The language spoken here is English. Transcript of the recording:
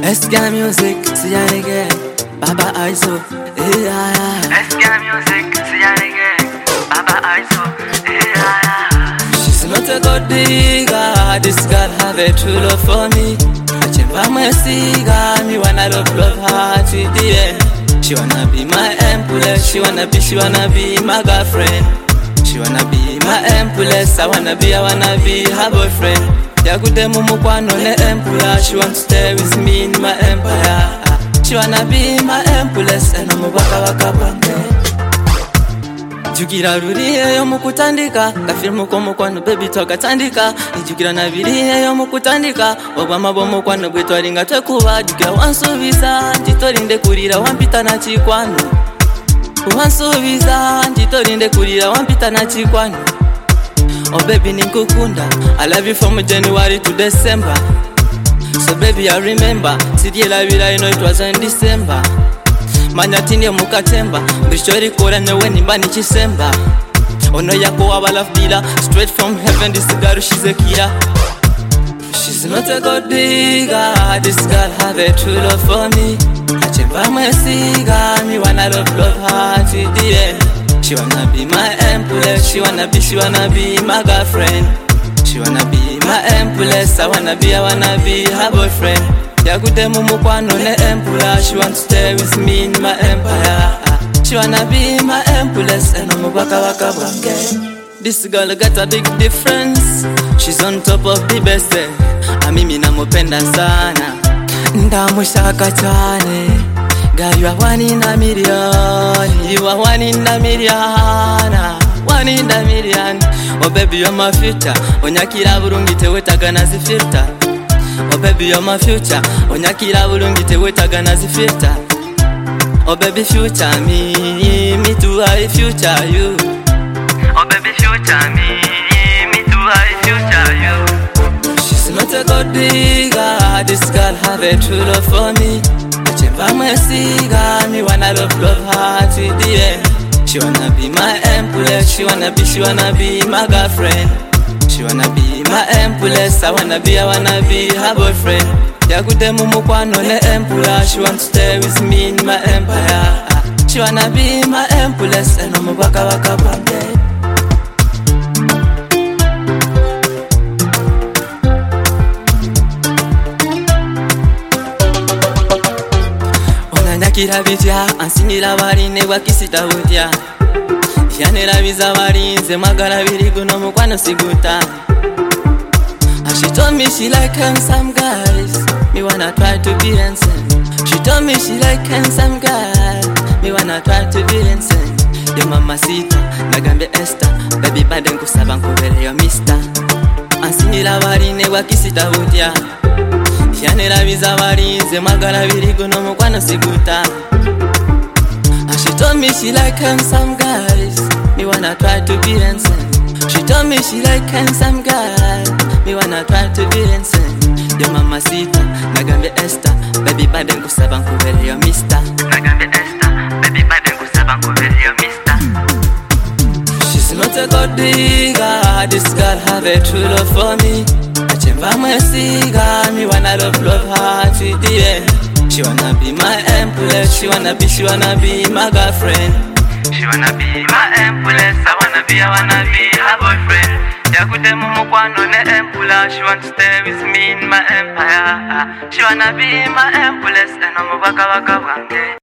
SK Music, see ya again. Baba ISO, SK Music, see ya again. Baba ISO, She's not a gold digger. This girl have a true love for me. I change my cigar. Me wanna love her to the end. She wanna be my empress. She wanna be my girlfriend. She wanna be my empress. I wanna be her boyfriend. Yagude mumukwano ne emperor. She wants to stay with me in my empire. She wanna be my empress. And I'm waka bange. Jukira ruriye yo mukutandika. Kafilmu ko mukwano baby twakatandika. Jukira na biriye yo mukutandika. Obama bo mukwano bwe twalinga twekuba. Jukira wansubiza ntitorinde kurira wampita na chikwano. Wansubiza ntitorinde kurira wampita na chikwano. Oh baby ninkukunda, I love you from January to December. So baby I remember, Sidi Lavira, you know it was in December. Manyatini ya mukatemba, Bishori kora nyewe nimba ni chisemba. Ono yako wabala fila, straight from heaven, this girl she's a killer. She's not a gold digger, this girl have a true love for me. Achemba my cigar, me wanna love her to the end. She wanna be my empress, she wanna be my girlfriend. She wanna be my empress, I wanna be her boyfriend. Yagude mumukwano ne emperor, she wants to stay with me in my empire. She wanna be my empress, and I'm waka bange. This girl got a big difference, she's on top of the best. Mimi namupenda sana, ndamushaka cyane. Girl, you are one in a million. You are one in a million. One in a million. Oh baby, you're my future. Onyakira bulungi tewetaga na zifilter. Oh baby, you're my future. Onyakira bulungi tewetaga na zifilter. Oh baby, future me too I future you. Oh baby, future me too I future you. She's not a gold digger. This girl have a true love for me. Chemba my cigar, me wanna love her to the end. She wanna be my empress, she wanna be my girlfriend. She wanna be my empress, I wanna be her boyfriend. Yagude mumukwano ne emperor, she wants to stay with me in my empire. She wanna be my empress, and I'm waka bange. Nyakira bitya ansinyira barine gwakisita butya yanera bizabarinze magara biri guno mukwano siguta. And she told me she like handsome guys, me wanna try to be handsome. She told me she like handsome guys, me wanna try to be handsome. Yo mamacita nagambe Esther, baby bade nkusaba nkubere yo mister. Ansinyira barine gwakisita butya yanera bizabarinze magara biri guno mukwano siguta. And she told me she like handsome guys, me wanna try to be handsome. She told me she like handsome guys, me wanna try to be handsome. Yo mamacita nagambe Esther, baby bade nkusaba nkubere yo mister. Nagambe Esther, baby bade nkusaba nkubere yo mister. She's not a gold digger, this girl have a true love for me. Chemba my cigar, me wanna love her to the end. She wanna be my empress, she wanna be my girlfriend. She wanna be my empress, I wanna be her boyfriend. Yagude mumukwano ne emperor, she wants to stay with me in my empire. She wanna be my empress, and I'm waka bange.